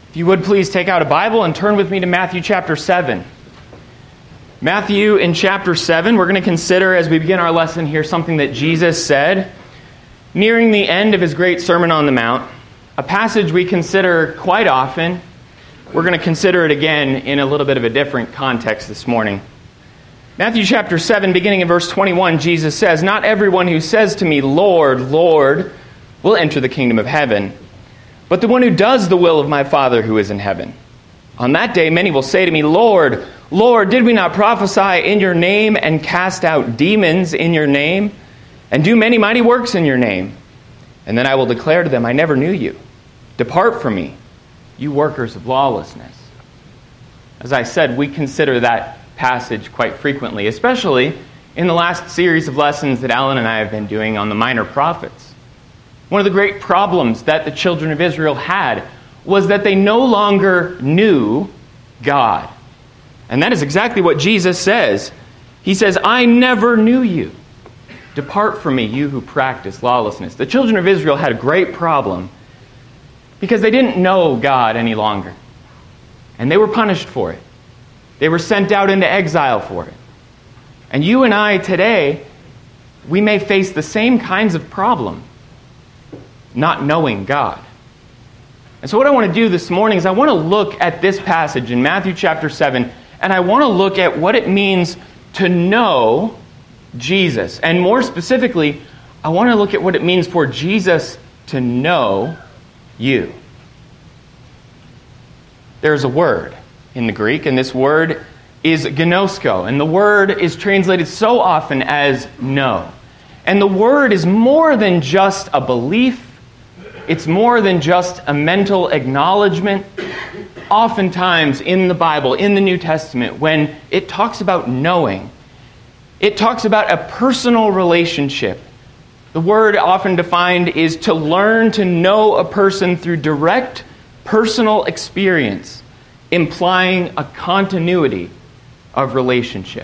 If you would please take out a Bible and turn with me to Matthew chapter 7. Matthew in chapter 7, we're going to consider as we begin our lesson here something that Jesus said nearing the end of his great Sermon on the Mount, a passage we consider quite often. We're going to consider it again in a little bit of a different context this morning. Matthew chapter 7, beginning in verse 21, Jesus says, "Not everyone who says to me, 'Lord, Lord,' will enter the kingdom of heaven, but the one who does the will of my Father who is in heaven. On that day many will say to me, 'Lord, Lord, did we not prophesy in your name and cast out demons in your name and do many mighty works in your name?' And then I will declare to them, 'I never knew you. Depart from me, you workers of lawlessness.'" As I said, we consider that passage quite frequently, especially in the last series of lessons that Alan and I have been doing on the minor prophets. One of the great problems that the children of Israel had was that they no longer knew God. And that is exactly what Jesus says. He says, "I never knew you. Depart from me, you who practice lawlessness." The children of Israel had a great problem because they didn't know God any longer. And they were punished for it. They were sent out into exile for it. And you and I today, we may face the same kinds of problem, not knowing God. And so what I want to do this morning is I want to look at this passage in Matthew chapter 7, and I want to look at what it means to know Jesus. And more specifically, I want to look at what it means for Jesus to know you. There's a word in the Greek, and this word is gnosko, and the word is translated so often as know. And the word is more than just a belief. It's more than just a mental acknowledgement. Oftentimes in the Bible, in the New Testament, when it talks about knowing, it talks about a personal relationship. The word often defined is to learn to know a person through direct personal experience, implying a continuity of relationship.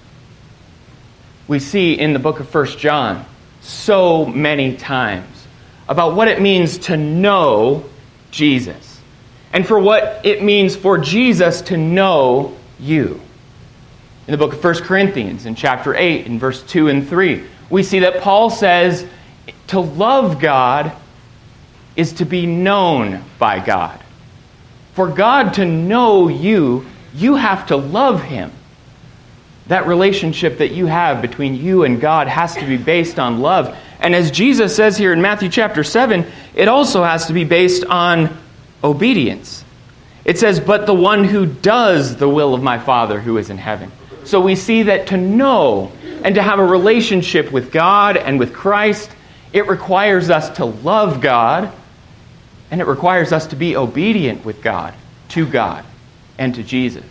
We see in the book of 1 John so many times about what it means to know Jesus, and for what it means for Jesus to know you. In the book of 1 Corinthians, in chapter 8, in verse 2 and 3, we see that Paul says to love God is to be known by God. For God to know you, you have to love Him. That relationship that you have between you and God has to be based on love. And as Jesus says here in Matthew chapter 7, it also has to be based on obedience. It says, "But the one who does the will of my Father who is in heaven." So we see that to know and to have a relationship with God and with Christ, it requires us to love God, and it requires us to be obedient with God, to God, and to Jesus.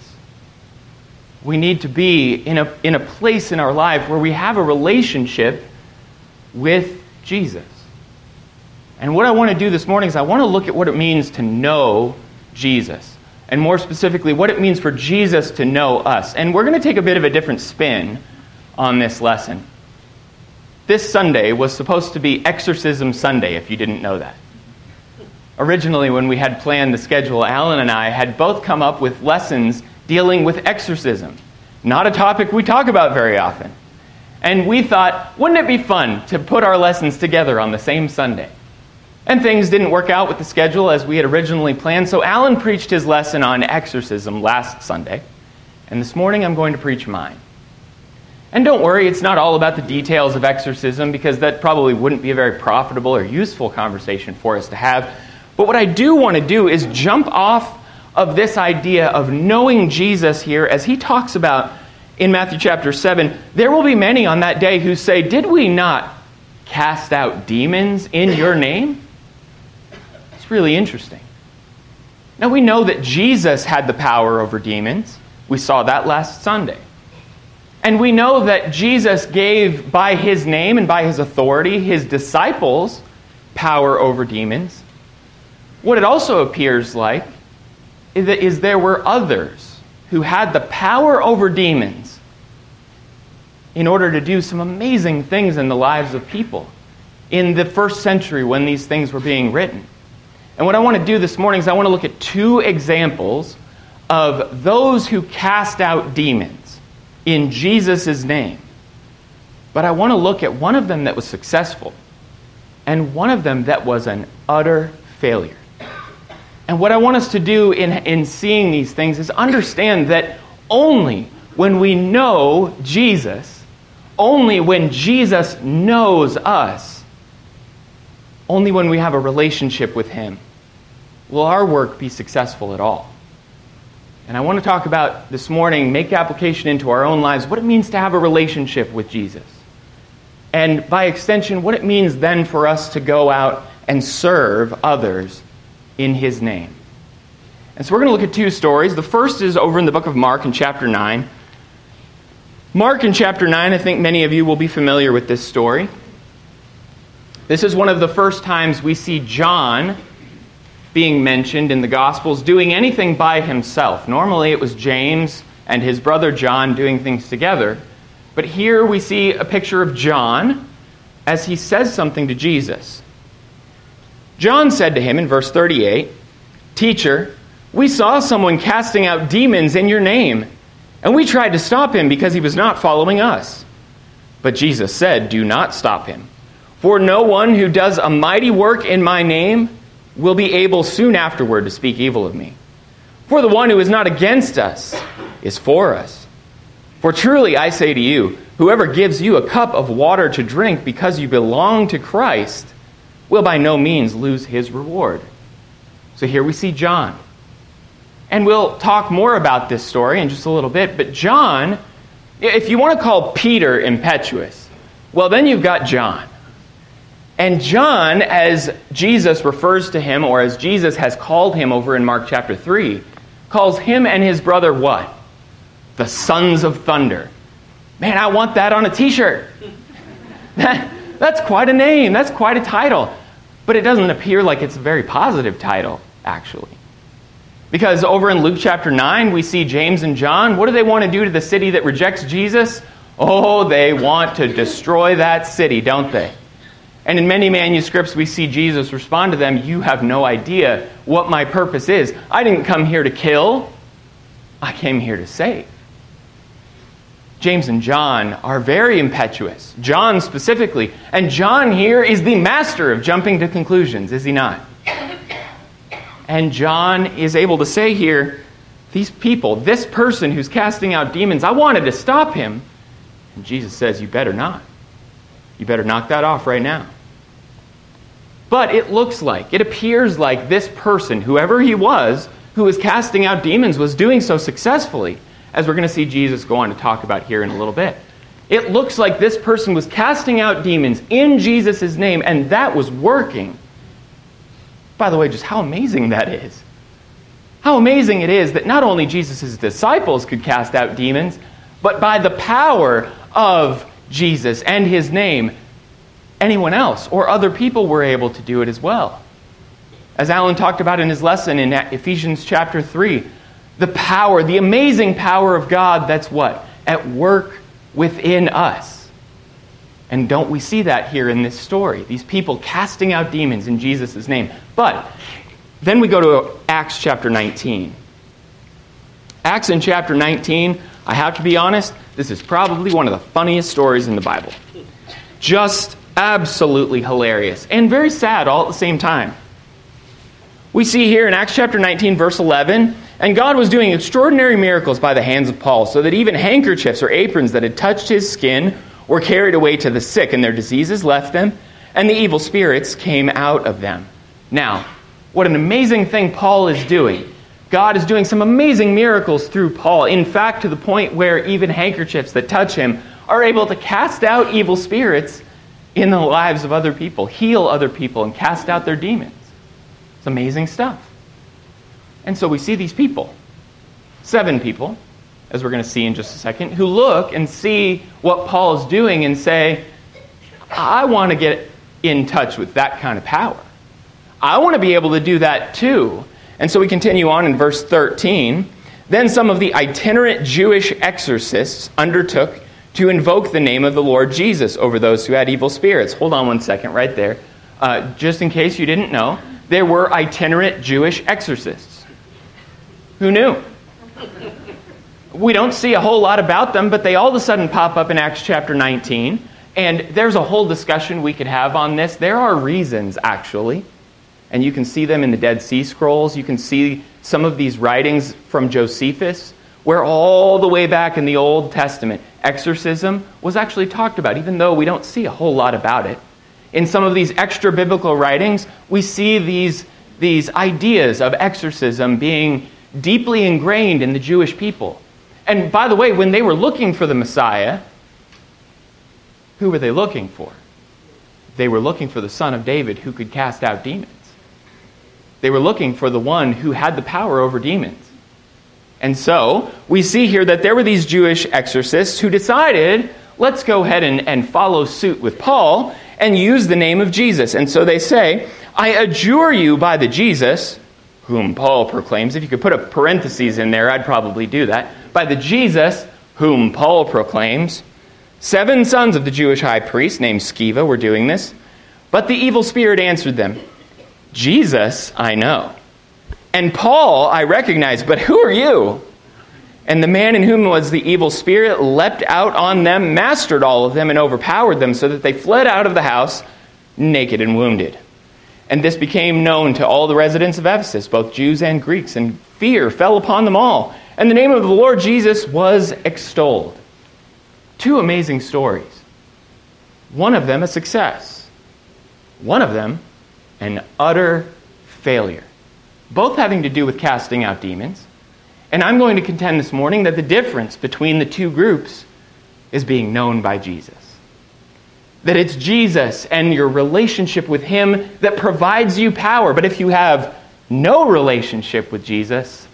We need to be in a place in our life where we have a relationship with Jesus. And what I want to do this morning is I want to look at what it means to know Jesus. And more specifically, what it means for Jesus to know us. And we're going to take a bit of a different spin on this lesson. This Sunday was supposed to be Exorcism Sunday, if you didn't know that. Originally, when we had planned the schedule, Alan and I had both come up with lessons dealing with exorcism. Not a topic we talk about very often. And we thought, wouldn't it be fun to put our lessons together on the same Sunday? And things didn't work out with the schedule as we had originally planned, so Alan preached his lesson on exorcism last Sunday, and this morning I'm going to preach mine. And don't worry, it's not all about the details of exorcism, because that probably wouldn't be a very profitable or useful conversation for us to have. But what I do want to do is jump off of this idea of knowing Jesus here, as he talks about in Matthew chapter 7, there will be many on that day who say, "Did we not cast out demons in your name?" It's really interesting. Now we know that Jesus had the power over demons. We saw that last Sunday. And we know that Jesus gave, by his name and by his authority, his disciples power over demons. What it also appears like is there were others who had the power over demons in order to do some amazing things in the lives of people in the first century when these things were being written. And what I want to do this morning is I want to look at two examples of those who cast out demons in Jesus' name. But I want to look at one of them that was successful and one of them that was an utter failure. And what I want us to do in seeing these things is understand that only when we know Jesus, only when Jesus knows us, only when we have a relationship with Him, will our work be successful at all. And I want to talk about this morning, make application into our own lives, what it means to have a relationship with Jesus. And by extension, what it means then for us to go out and serve others in His name. And so we're going to look at two stories. The first is over in the book of Mark in chapter 9. Mark in chapter 9, I think many of you will be familiar with this story. This is one of the first times we see John being mentioned in the Gospels doing anything by himself. Normally it was James and his brother John doing things together. But here we see a picture of John as he says something to Jesus. John said to him in verse 38, "Teacher, we saw someone casting out demons in your name, and we tried to stop him because he was not following us." But Jesus said, "Do not stop him. For no one who does a mighty work in my name will be able soon afterward to speak evil of me. For the one who is not against us is for us. For truly I say to you, whoever gives you a cup of water to drink because you belong to Christ will by no means lose his reward." So here we see John. And we'll talk more about this story in just a little bit. But John, if you want to call Peter impetuous, well, then you've got John. And John, as Jesus refers to him, or as Jesus has called him over in Mark chapter 3, calls him and his brother what? The sons of thunder. Man, I want that on a t-shirt. That's quite a name. That's quite a title. But it doesn't appear like it's a very positive title, actually. Because over in Luke chapter 9, we see James and John. What do they want to do to the city that rejects Jesus? Oh, they want to destroy that city, don't they? And in many manuscripts, we see Jesus respond to them, "You have no idea what my purpose is. I didn't come here to kill. I came here to save." James and John are very impetuous. John specifically. And John here is the master of jumping to conclusions, is he not? And John is able to say here, these people, this person who's casting out demons, I wanted to stop him. And Jesus says, you better not. You better knock that off right now. But it looks like, it appears like this person, whoever he was, who was casting out demons, was doing so successfully, as we're going to see Jesus go on to talk about here in a little bit. It looks like this person was casting out demons in Jesus' name, and that was working. By the way, just how amazing that is. How amazing it is that not only Jesus' disciples could cast out demons, but by the power of Jesus and his name, anyone else or other people were able to do it as well. As Alan talked about in his lesson in Ephesians chapter 3, the power, the amazing power of God that's what? At work within us. And don't we see that here in this story? These people casting out demons in Jesus' name. But then we go to Acts chapter 19. Acts in chapter 19, I have to be honest, this is probably one of the funniest stories in the Bible. Just absolutely hilarious and very sad all at the same time. We see here in Acts chapter 19, verse 11, "And God was doing extraordinary miracles by the hands of Paul, so that even handkerchiefs or aprons that had touched his skin were carried away to the sick, and their diseases left them, and the evil spirits came out of them." Now, what an amazing thing Paul is doing. God is doing some amazing miracles through Paul. In fact, to the point where even handkerchiefs that touch him are able to cast out evil spirits in the lives of other people, heal other people, and cast out their demons. It's amazing stuff. And so we see these people, 7 people, as we're going to see in just a second, who look and see what Paul is doing and say, I want to get in touch with that kind of power. I want to be able to do that too. And so we continue on in verse 13. "Then some of the itinerant Jewish exorcists undertook to invoke the name of the Lord Jesus over those who had evil spirits." Hold on one second right there. Just in case you didn't know, there were itinerant Jewish exorcists. Who knew? We don't see a whole lot about them, but they all of a sudden pop up in Acts chapter 19. And there's a whole discussion we could have on this. There are reasons, actually. And you can see them in the Dead Sea Scrolls. You can see some of these writings from Josephus, where all the way back in the Old Testament, exorcism was actually talked about, even though we don't see a whole lot about it. In some of these extra-biblical writings, we see these ideas of exorcism being deeply ingrained in the Jewish people. And by the way, when they were looking for the Messiah, who were they looking for? They were looking for the Son of David who could cast out demons. They were looking for the one who had the power over demons. And so, we see here that there were these Jewish exorcists who decided, let's go ahead and follow suit with Paul and use the name of Jesus. And so they say, I adjure you by the Jesus, whom Paul proclaims. If you could put a parenthesis in there, I'd probably do that. By the Jesus, whom Paul proclaims. 7 sons of the Jewish high priest, named Sceva, were doing this. But the evil spirit answered them, Jesus I know, and Paul I recognize, but who are you? And the man in whom was the evil spirit leapt out on them, mastered all of them, and overpowered them, so that they fled out of the house, naked and wounded. And this became known to all the residents of Ephesus, both Jews and Greeks, and fear fell upon them all. And the name of the Lord Jesus was extolled. 2 amazing stories. One of them a success. One of them an utter failure. Both having to do with casting out demons. And I'm going to contend this morning that the difference between the 2 groups is being known by Jesus. That it's Jesus and your relationship with Him that provides you power. But if you have no relationship with Jesus,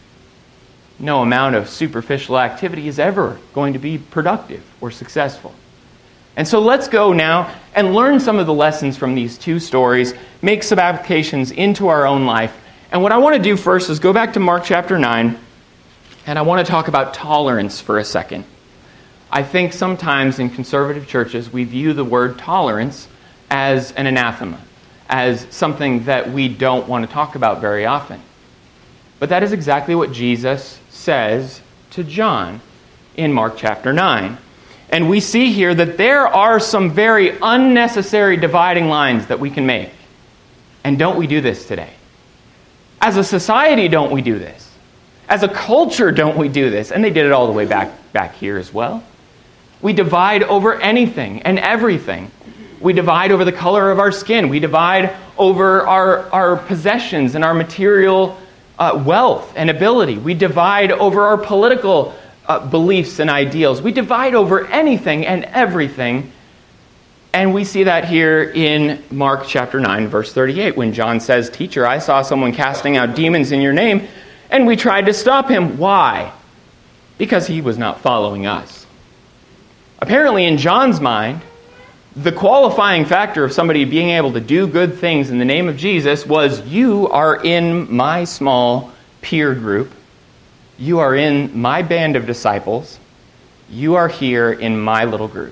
no amount of superficial activity is ever going to be productive or successful. And so let's go now and learn some of the lessons from these 2 stories, make some applications into our own life. And what I want to do first is go back to Mark chapter 9, and I want to talk about tolerance for a second. I think sometimes in conservative churches we view the word tolerance as an anathema, as something that we don't want to talk about very often. But that is exactly what Jesus says to John in Mark chapter 9. And we see here that there are some very unnecessary dividing lines that we can make. And don't we do this today? As a society, don't we do this? As a culture, don't we do this? And they did it all the way back here as well. We divide over anything and everything. We divide over the color of our skin. We divide over our possessions and our material wealth and ability. We divide over our political beliefs and ideals. We divide over anything and everything. And we see that here in Mark chapter 9, verse 38, when John says, Teacher, I saw someone casting out demons in your name, and we tried to stop him. Why? Because he was not following us. Apparently, in John's mind, the qualifying factor of somebody being able to do good things in the name of Jesus was, you are in my small peer group. You are in my band of disciples. You are here in my little group.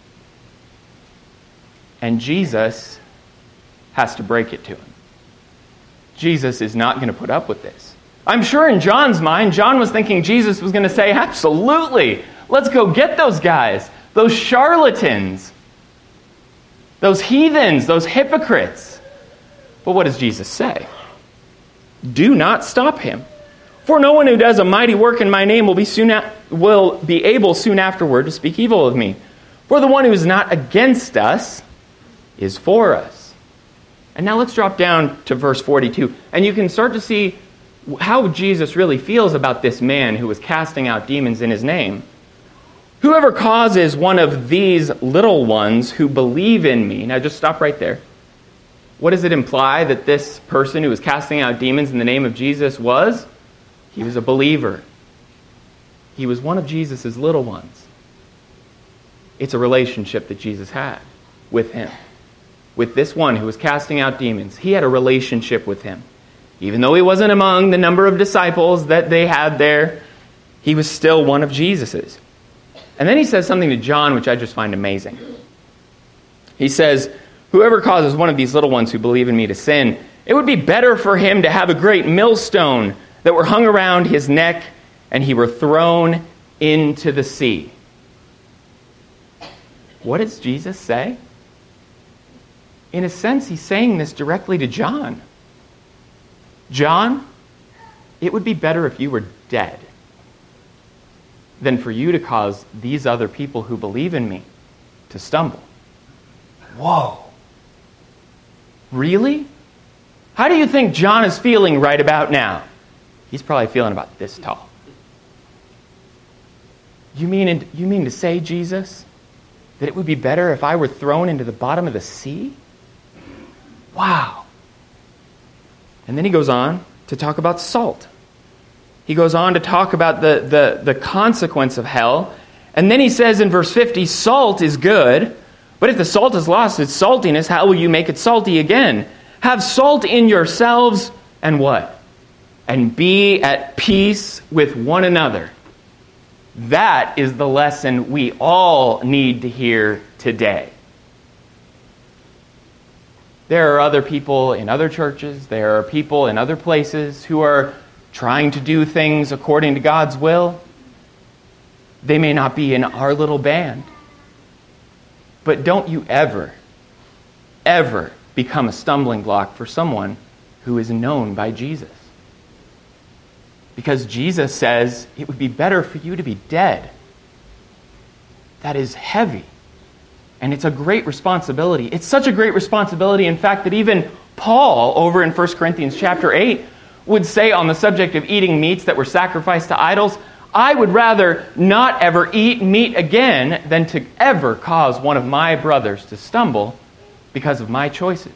And Jesus has to break it to him. Jesus is not going to put up with this. I'm sure in John's mind, John was thinking Jesus was going to say, absolutely, let's go get those guys, those charlatans, those heathens, those hypocrites. But what does Jesus say? Do not stop him. For no one who does a mighty work in my name will be able soon afterward to speak evil of me. For the one who is not against us is for us. And now let's drop down to verse 42. And you can start to see how Jesus really feels about this man who was casting out demons in his name. Whoever causes one of these little ones who believe in me. Now just stop right there. What does it imply that this person who was casting out demons in the name of Jesus was? He was a believer. He was one of Jesus' little ones. It's a relationship that Jesus had with him. With this one who was casting out demons. He had a relationship with him. Even though he wasn't among the number of disciples that they had there, he was still one of Jesus's. And then he says something to John which I just find amazing. He says, whoever causes one of these little ones who believe in me to sin, It would be better for him to have a great millstone that were hung around his neck and he were thrown into the sea. What does Jesus say? In a sense, he's saying this directly to John. John, it would be better if you were dead than for you to cause these other people who believe in me to stumble. Whoa. Really? How do you think John is feeling right about now? He's probably feeling about this tall. You mean to say, Jesus, that it would be better if I were thrown into the bottom of the sea? Wow. And then he goes on to talk about salt. He goes on to talk about the consequence of hell. And then he says in verse 50, salt is good, but if the salt has lost its saltiness, how will you make it salty again? Have salt in yourselves and what? And be at peace with one another. That is the lesson we all need to hear today. There are other people in other churches, there are people in other places who are trying to do things according to God's will. They may not be in our little band. But don't you ever become a stumbling block for someone who is known by Jesus. Because Jesus says it would be better for you to be dead. That is heavy. And it's a great responsibility. It's such a great responsibility, in fact, that even Paul, over in 1 Corinthians chapter 8, would say on the subject of eating meats that were sacrificed to idols, I would rather not ever eat meat again than to ever cause one of my brothers to stumble because of my choices.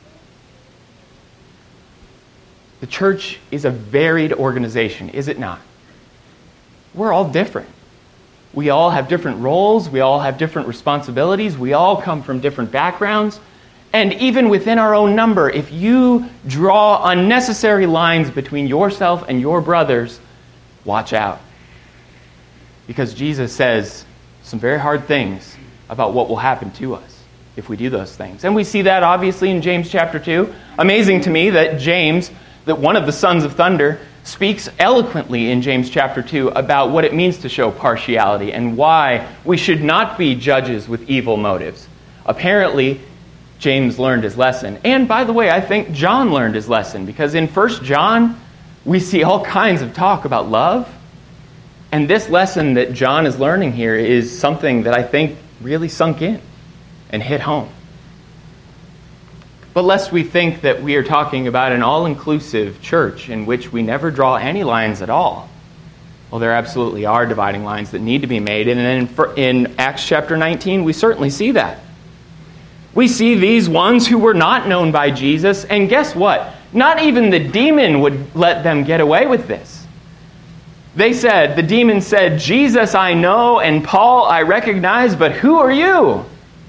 The church is a varied organization, is it not? We're all different. We all have different roles. We all have different responsibilities. We all come from different backgrounds. And even within our own number, if you draw unnecessary lines between yourself and your brothers, watch out. Because Jesus says some very hard things about what will happen to us if we do those things. And we see that obviously in James chapter 2. Amazing to me that James, that one of the sons of thunder, speaks eloquently in James chapter 2 about what it means to show partiality and why we should not be judges with evil motives. Apparently, James learned his lesson. And by the way, I think John learned his lesson, because in 1 John, we see all kinds of talk about love. And this lesson that John is learning here is something that I think really sunk in and hit home. But lest we think that we are talking about an all-inclusive church in which we never draw any lines at all. Well, there absolutely are dividing lines that need to be made. And then in Acts chapter 19, we certainly see that. We see these ones who were not known by Jesus, and guess what? Not even the demon would let them get away with this. The demon said, Jesus I know, and Paul I recognize, but who are you?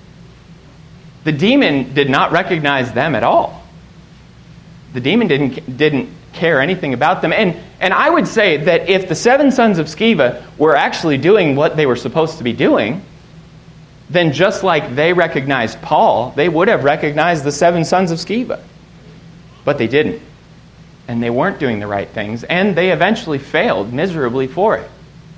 The demon did not recognize them at all. The demon didn't care anything about them. And I would say that if the 7 sons of Sceva were actually doing what they were supposed to be doing, then just like they recognized Paul, they would have recognized the 7 sons of Sceva. But they didn't. And they weren't doing the right things, and they eventually failed miserably for it.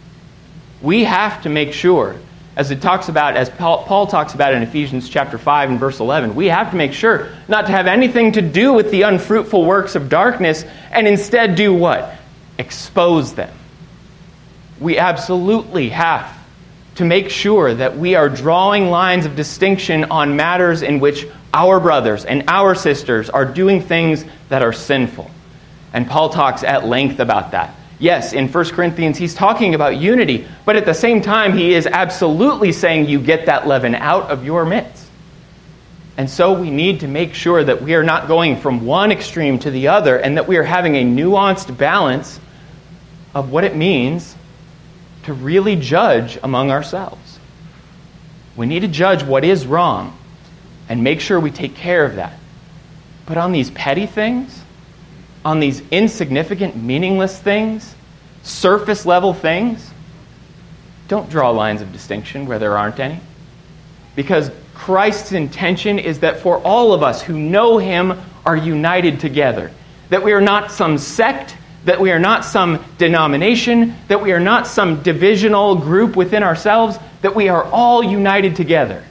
We have to make sure, as Paul talks about in Ephesians chapter 5 and verse 11, we have to make sure not to have anything to do with the unfruitful works of darkness, and instead do what? Expose them. We absolutely have to make sure that we are drawing lines of distinction on matters in which our brothers and our sisters are doing things that are sinful. And Paul talks at length about that. Yes, in 1 Corinthians, he's talking about unity, but at the same time, he is absolutely saying you get that leaven out of your midst. And so we need to make sure that we are not going from one extreme to the other, and that we are having a nuanced balance of what it means to really judge among ourselves. We need to judge what is wrong and make sure we take care of that. But on these petty things, on these insignificant, meaningless things, surface level things, don't draw lines of distinction where there aren't any. Because Christ's intention is that for all of us who know Him are united together. That we are not some sect, that we are not some denomination, that we are not some divisional group within ourselves, that we are all united together.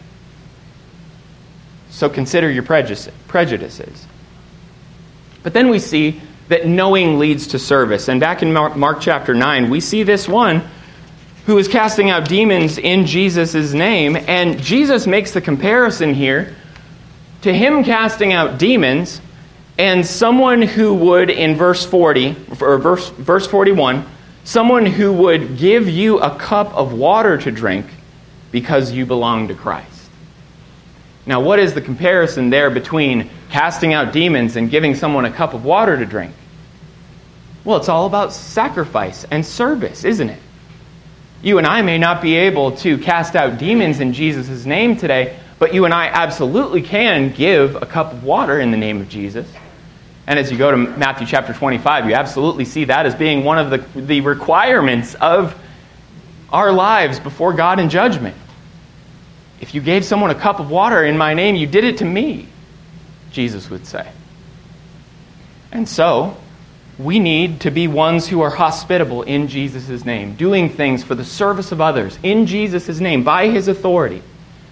So consider your prejudices. But then we see that knowing leads to service. And back in Mark chapter 9, we see this one who is casting out demons in Jesus' name. And Jesus makes the comparison here to him casting out demons and someone who would, in verse 40, or verse 41, someone who would give you a cup of water to drink because you belong to Christ. Now, what is the comparison there between casting out demons and giving someone a cup of water to drink? Well, it's all about sacrifice and service, isn't it? You and I may not be able to cast out demons in Jesus' name today, but you and I absolutely can give a cup of water in the name of Jesus. And as you go to Matthew chapter 25, you absolutely see that as being one of the requirements of our lives before God in judgment. If you gave someone a cup of water in my name, you did it to me, Jesus would say. And so, we need to be ones who are hospitable in Jesus' name, doing things for the service of others in Jesus' name, by his authority.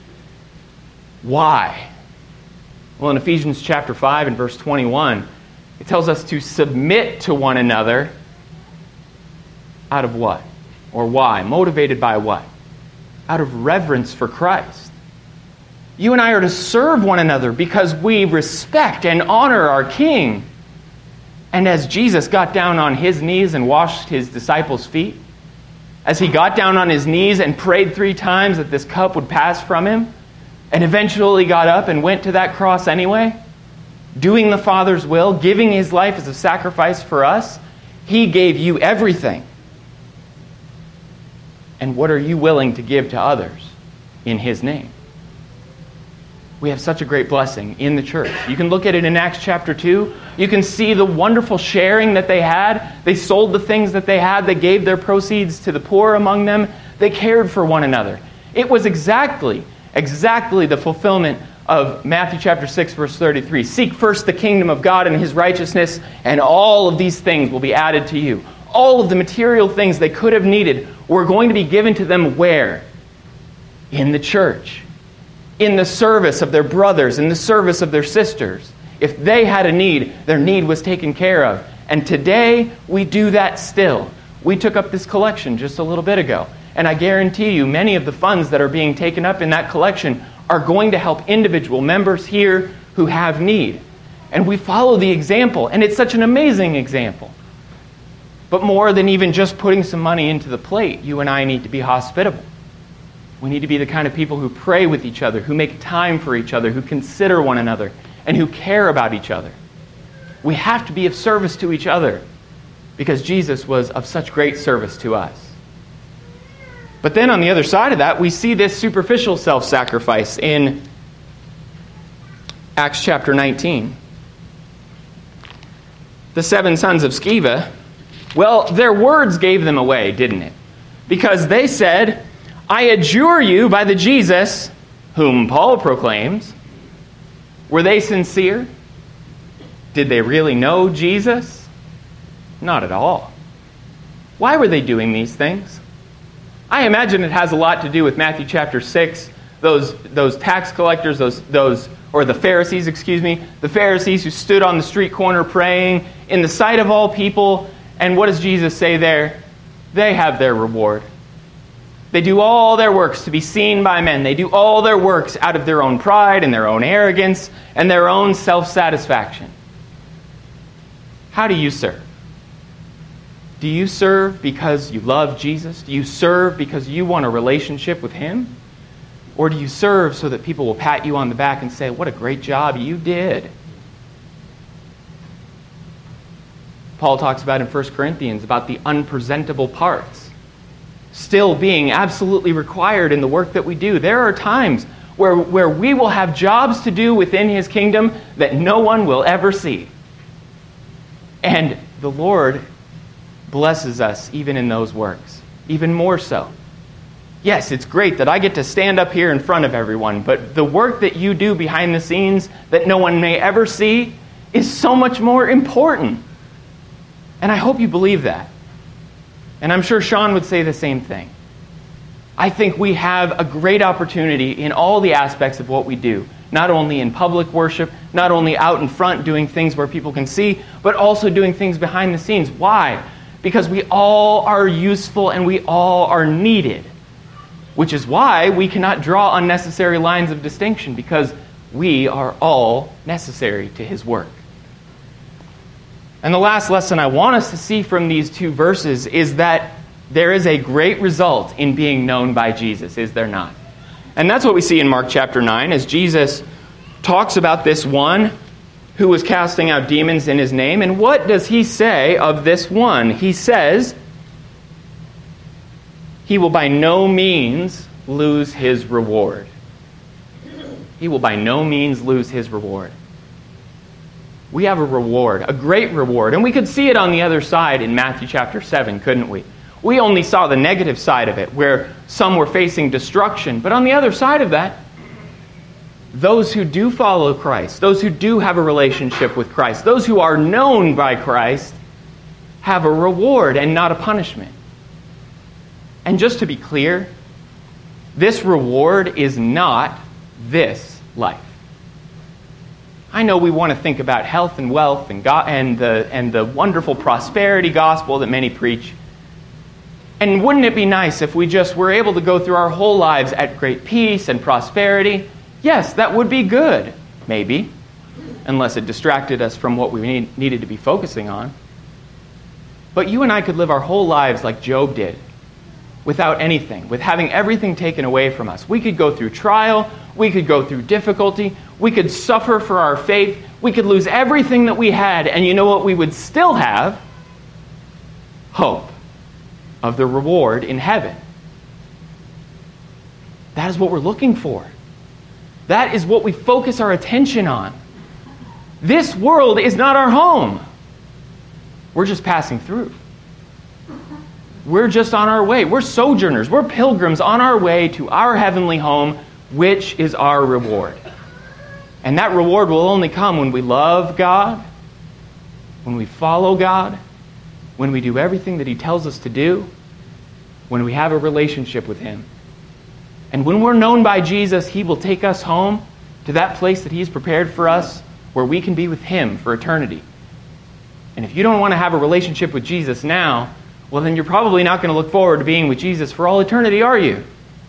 Why? Well, in Ephesians chapter 5 and verse 21, it tells us to submit to one another out of what? Or why? Motivated by what? Out of reverence for Christ. You and I are to serve one another because we respect and honor our King. And as Jesus got down on his knees and washed his disciples' feet, as he got down on his knees and prayed 3 times that this cup would pass from him, and eventually got up and went to that cross anyway, doing the Father's will, giving his life as a sacrifice for us, he gave you everything. And what are you willing to give to others in his name? We have such a great blessing in the church. You can look at it in Acts chapter 2. You can see the wonderful sharing that they had. They sold the things that they had. They gave their proceeds to the poor among them. They cared for one another. It was exactly the fulfillment of Matthew chapter 6, verse 33. Seek first the kingdom of God and his righteousness, and all of these things will be added to you. All of the material things they could have needed were going to be given to them where? In the church. In the service of their brothers, in the service of their sisters. If they had a need, their need was taken care of. And today, we do that still. We took up this collection just a little bit ago. And I guarantee you, many of the funds that are being taken up in that collection are going to help individual members here who have need. And we follow the example, and it's such an amazing example. But more than even just putting some money into the plate, you and I need to be hospitable. We need to be the kind of people who pray with each other, who make time for each other, who consider one another, and who care about each other. We have to be of service to each other because Jesus was of such great service to us. But then on the other side of that, we see this superficial self-sacrifice in Acts chapter 19. The 7 sons of Sceva, well, their words gave them away, didn't it? Because they said, I adjure you by the Jesus whom Paul proclaims. Were they sincere? Did they really know Jesus? Not at all. Why were they doing these things? I imagine it has a lot to do with Matthew chapter 6, those tax collectors, the Pharisees, the Pharisees who stood on the street corner praying in the sight of all people. And what does Jesus say there? They have their reward. They do all their works to be seen by men. They do all their works out of their own pride and their own arrogance and their own self-satisfaction. How do you serve? Do you serve because you love Jesus? Do you serve because you want a relationship with him? Or do you serve so that people will pat you on the back and say, what a great job you did? Paul talks about in 1 Corinthians about the unpresentable parts still being absolutely required in the work that we do. There are times where we will have jobs to do within his kingdom that no one will ever see. And the Lord blesses us even in those works, even more so. Yes, it's great that I get to stand up here in front of everyone, but the work that you do behind the scenes that no one may ever see is so much more important. And I hope you believe that. And I'm sure Sean would say the same thing. I think we have a great opportunity in all the aspects of what we do. Not only in public worship, not only out in front doing things where people can see, but also doing things behind the scenes. Why? Because we all are useful and we all are needed. Which is why we cannot draw unnecessary lines of distinction, because we are all necessary to His work. And the last lesson I want us to see from these two verses is that there is a great result in being known by Jesus, is there not? And that's what we see in Mark chapter 9 as Jesus talks about this one who was casting out demons in His name. And what does He say of this one? He says, he will by no means lose his reward. He will by no means lose his reward. We have a reward, a great reward. And we could see it on the other side in Matthew chapter 7, couldn't we? We only saw the negative side of it, where some were facing destruction. But on the other side of that, those who do follow Christ, those who do have a relationship with Christ, those who are known by Christ, have a reward and not a punishment. And just to be clear, this reward is not this life. I know we want to think about health and wealth and God and the wonderful prosperity gospel that many preach. And wouldn't it be nice if we just were able to go through our whole lives at great peace and prosperity? Yes, that would be good, maybe, unless it distracted us from what we needed to be focusing on. But you and I could live our whole lives like Job did, without anything, with having everything taken away from us. We could go through trial, we could go through difficulty, we could suffer for our faith, we could lose everything that we had, and you know what we would still have? Hope of the reward in heaven. That is what we're looking for. That is what we focus our attention on. This world is not our home. We're just passing through. We're just on our way. We're sojourners. We're pilgrims on our way to our heavenly home, which is our reward. And that reward will only come when we love God, when we follow God, when we do everything that He tells us to do, when we have a relationship with Him. And when we're known by Jesus, He will take us home to that place that He's prepared for us, where we can be with Him for eternity. And if you don't want to have a relationship with Jesus now, well, then you're probably not going to look forward to being with Jesus for all eternity, are you?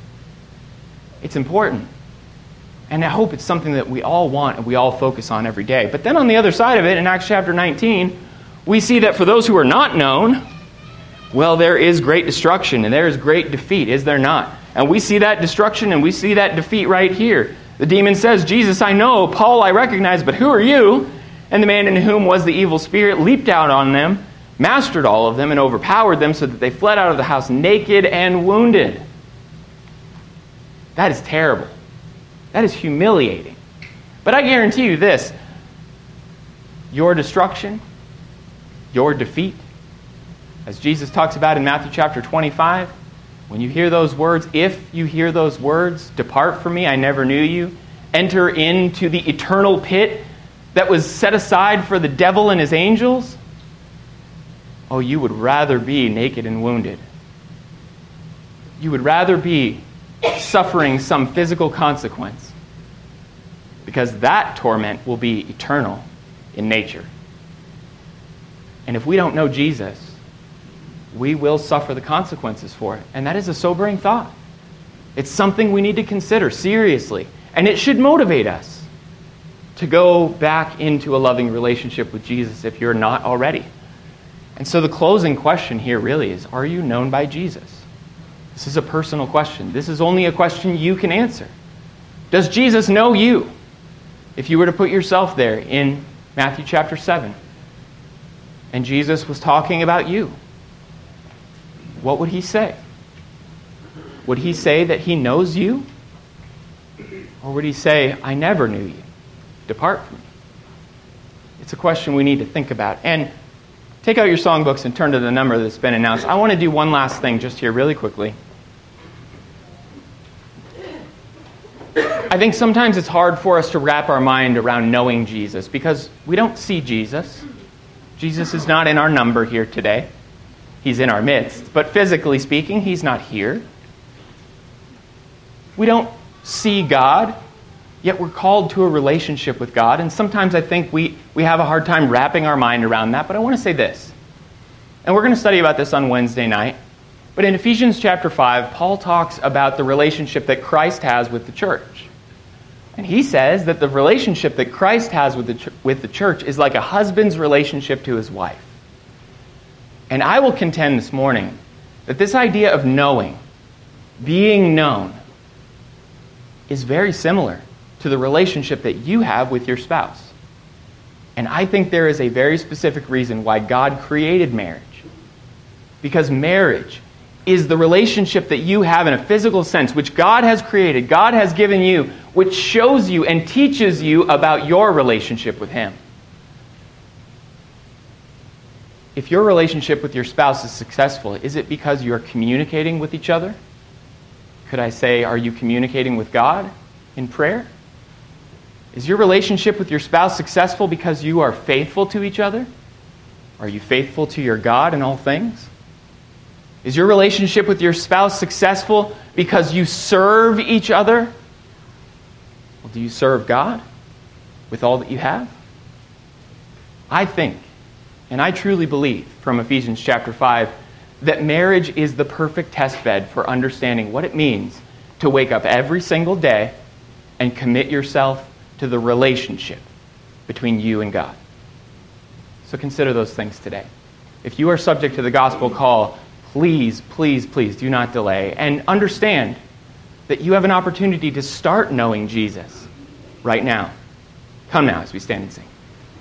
It's important. And I hope it's something that we all want and we all focus on every day. But then on the other side of it, in Acts chapter 19, we see that for those who are not known, well, there is great destruction and there is great defeat, is there not? And we see that destruction and we see that defeat right here. The demon says, Jesus I know, Paul I recognize, but who are you? And the man in whom was the evil spirit leaped out on them, mastered all of them, and overpowered them so that they fled out of the house naked and wounded. That is terrible. That is humiliating. But I guarantee you this, your destruction, your defeat, as Jesus talks about in Matthew chapter 25, when you hear those words, if you hear those words, depart from me, I never knew you, enter into the eternal pit that was set aside for the devil and his angels, oh, you would rather be naked and wounded. You would rather be suffering some physical consequence, because that torment will be eternal in nature. And if we don't know Jesus, we will suffer the consequences for it. And that is a sobering thought. It's something we need to consider seriously. And it should motivate us to go back into a loving relationship with Jesus if you're not already. And so the closing question here really is, are you known by Jesus? This is a personal question. This is only a question you can answer. Does Jesus know you? If you were to put yourself there in Matthew chapter 7, and Jesus was talking about you, what would He say? Would He say that He knows you? Or would He say, I never knew you. Depart from me. It's a question we need to think about. And take out your songbooks and turn to the number that's been announced. I want to do one last thing just here really quickly. I I think sometimes it's hard for us to wrap our mind around knowing Jesus because we don't see Jesus. Jesus is not in our number here today. He's in our midst. But physically speaking, he's not here. We don't see God, yet we're called to a relationship with God. And sometimes I think we have a hard time wrapping our mind around that. But I want to say this. And we're going to study about this on Wednesday night. But in Ephesians chapter 5, Paul talks about the relationship that Christ has with the church. And he says that the relationship that Christ has with the church is like a husband's relationship to his wife. And I will contend this morning that this idea of knowing, being known, is very similar to the relationship that you have with your spouse. And I think there is a very specific reason why God created marriage. Because marriage is the relationship that you have in a physical sense, which God has created, God has given you, which shows you and teaches you about your relationship with Him. If your relationship with your spouse is successful, is it because you're communicating with each other? Could I say, are you communicating with God in prayer? Is your relationship with your spouse successful because you are faithful to each other? Are you faithful to your God in all things? Is your relationship with your spouse successful because you serve each other? Well, do you serve God with all that you have? I think, and I truly believe from Ephesians chapter 5, that marriage is the perfect test bed for understanding what it means to wake up every single day and commit yourself to the relationship between you and God. So consider those things today. If you are subject to the gospel call, please, please, please do not delay. And understand that you have an opportunity to start knowing Jesus right now. Come now as we stand and sing.